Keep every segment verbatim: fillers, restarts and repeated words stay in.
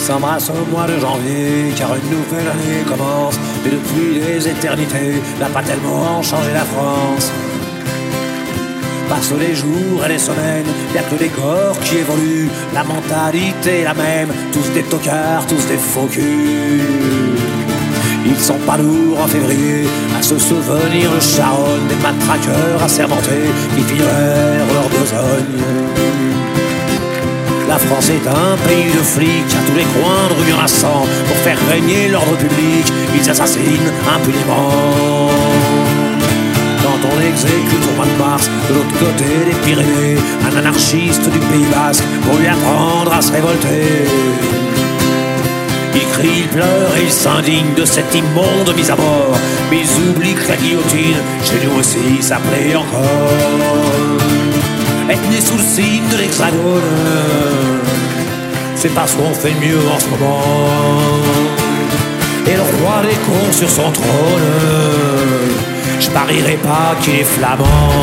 s'embrassent au mois de janvier, car une nouvelle année commence. Mais depuis des éternités, n'a pas tellement changé la France. Passent les jours et les semaines, y'a que des corps qui évoluent. La mentalité est la même, tous des tocards, tous des faux culs. Ils sont pas lourds en février à se souvenir de Charonne, des matraqueurs assermentés qui filèrent leur besogne. La France est un pays de flics, à tous les coins de rue il y en a cent. Pour faire régner l'ordre public, ils assassinent impunément. Quand on exécute au mois de mars, de l'autre côté des Pyrénées, un anarchiste du Pays Basque pour lui apprendre à se révolter. Il crie, il pleure et il s'indigne de cette immonde mise à mort. Mais ils oublient que la guillotine, chez nous aussi, s'appelait encore. Être né sous le signe de l'Hexagone, c'est parce qu'on fait mieux en ce moment. Et le roi des cons sur son trône, je parierais pas qu'il est flamand.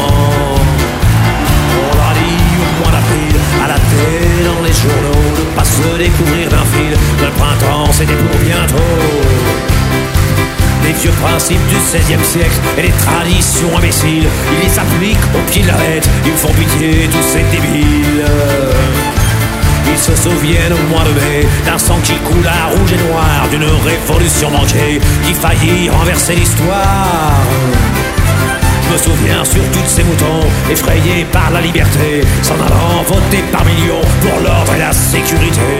On l'a dit au mois d'avril, à la télé, dans les journaux, de pas se découvrir d'un fil. Le printemps c'était pour bientôt. Les vieux principes du seizième siècle et les traditions imbéciles, ils les appliquent au pied de la lettre. Ils me font pitié tous ces débiles. Ils se souviennent au mois de mai d'un sang qui coule à rouge et noir, d'une révolution manquée qui faillit renverser l'histoire. Je me souviens sur tous ces moutons effrayés par la liberté, s'en allant voter par millions pour l'ordre et la sécurité.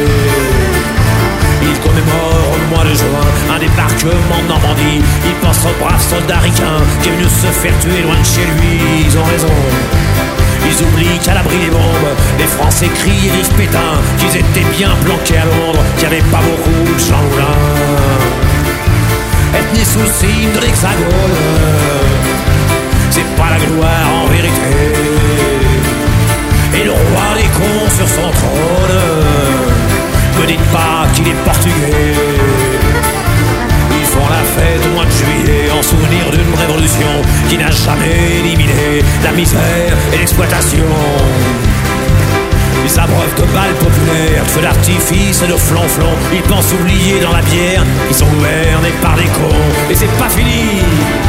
Ils commémorent au mois de juin un débarquement de Normandie. Ils pensent au brave soldat ricain qui est venu se faire tuer loin de chez lui. Ils ont raison. Ils oublient qu'à l'abri des bombes, les Français crient et vivent Pétain, qu'ils étaient bien planqués à Londres, qu'il n'y avait pas beaucoup de Jean Moulin. Être né sous le signe de l'Hexagone, c'est pas la gloire en vérité. Et le roi des cons sur son trône, me dites pas qu'il est portugais. Ils font la fête au mois de juillet en souvenir d'une révolution qui n'a jamais éliminé la misère et l'exploitation. Ils abreuvent de balles populaires, de feux d'artifice et de flonflons. Ils pensent oublier dans la bière qu'ils sont gouvernés par des cons. Et c'est pas fini.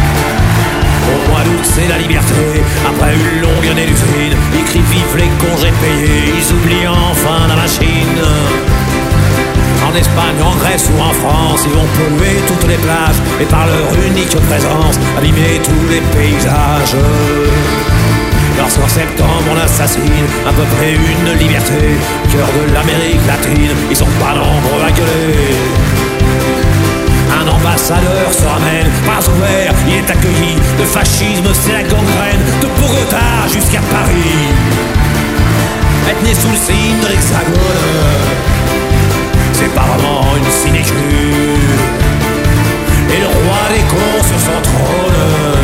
Au mois d'août c'est la liberté, après une longue année d'usine. Ils crient vive les congés payés, ils oublient enfin la machine. En Espagne, en Grèce ou en France, ils vont polluer toutes les plages et par leur unique présence abîmer tous les paysages. Lorsqu'en septembre on assassine à peu près une liberté, cœur de l'Amérique latine, ils sont pas nombreux à gueuler. Un ambassadeur se ramène, pas ouvert, il est accueilli. Le fascisme c'est la gangrène, de Bogota jusqu'à Paris. Être né sous le signe de l'Hexagone, c'est pas vraiment une sinécure. Et le roi des cons sur son trône,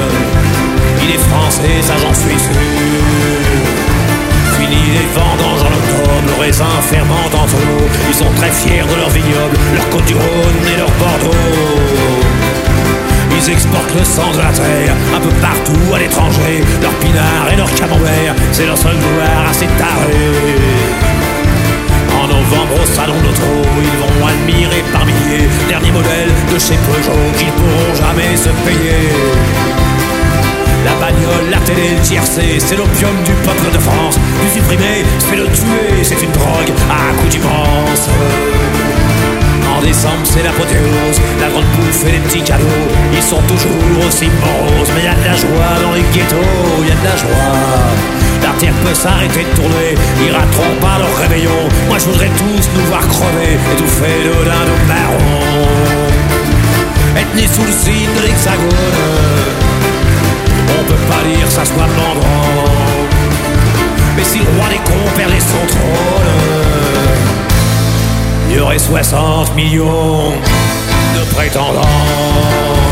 il est français, ça j'en suis sûr. Fini les vendanges en octobre, le raisin fermente entre l'eau. Ils sont très fiers de leur vignoble, leur côte du Rhône et leur Bordeaux. Ils exportent le sang de la terre un peu partout à l'étranger. Leur pinard et leur camembert, c'est leur seule gloire à ces tarés. En novembre au salon d'auto, ils vont admirer par milliers dernier modèle de chez Peugeot qu'ils pourront jamais se payer. La bagnole, la télé, le tiercé, c'est l'opium du peuple de France. Du supprimer, c'est le tuer, c'est une drogue à accoutumance. En décembre, c'est l'apothéose, la grande bouffe et les petits cadeaux. Ils sont toujours aussi moroses, mais y a de la joie dans les ghettos, y a de la joie. La terre peut s'arrêter de tourner, ils rateront pas leur réveillon. Moi je voudrais tous nous voir crever, étouffés de dindons marron. Être né sous le signe de l'Hexagone, on peut pas dire ça soit mandant. Mais si le roi des cons perdait son trône, il y aurait soixante millions de prétendants.